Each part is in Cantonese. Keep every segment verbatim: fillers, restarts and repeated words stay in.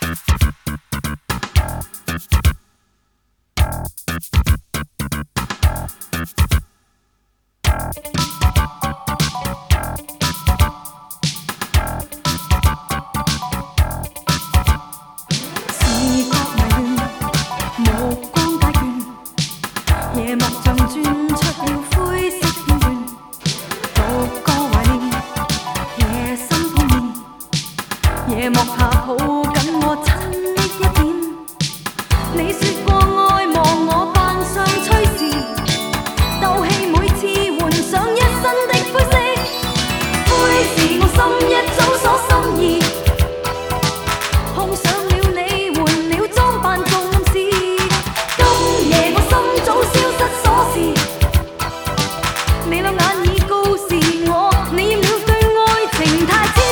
夜幕像轉出了灰色片段，逐個懷念，夜深碰面，夜幕下抱緊我親昵一點。你說過愛望我扮相隨時，鬥氣每次換上一身的灰色，灰是我心一早所心意，碰上了你換了裝扮做暗示，今夜我心早消失鎖匙，你兩眼已告示我，你厭了對愛情太痴。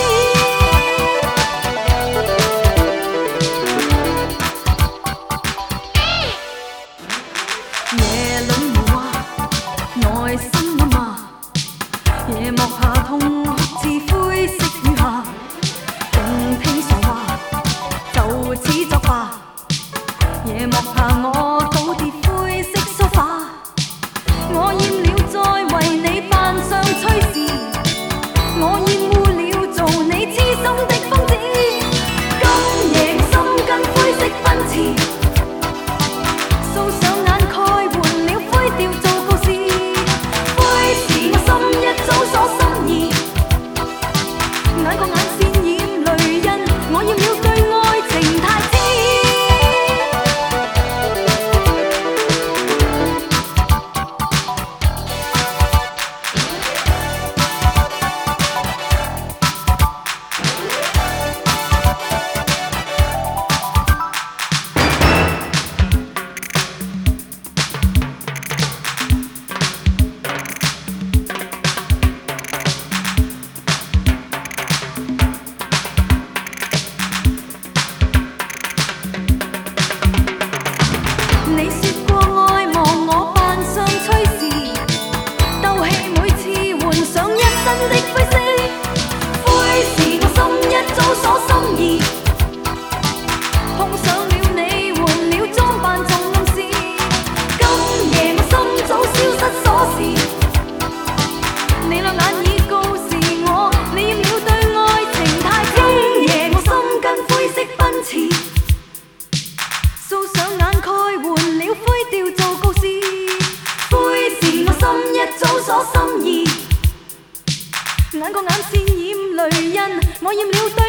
夜裏無話，內心暗罵，夜幕下痛哭似灰色雨下，靜聽傻話，就此作罷。夜幕下我倒跌灰色梳化，我厭了再為你扮相隨時，我厭惡了做你痴心的瘋子。今夜我心跟灰色奔馳，掃上眼蓋換了灰調做告示，灰是我心一早所心意，眼角眼線染淚印，我厭了對愛情太痴。你說過愛望我扮相隨時，鬥氣每次換上一身的灰色，灰是我心一早所心意，碰上了你換了裝扮做暗示，今夜我心早消失鎖匙，你兩眼已告示我，你厭了對愛情太痴。今夜我心跟灰色奔馳，掃上眼蓋換了灰調做告示，灰是我心一早所心意，眼角眼線染淚印，我厭了對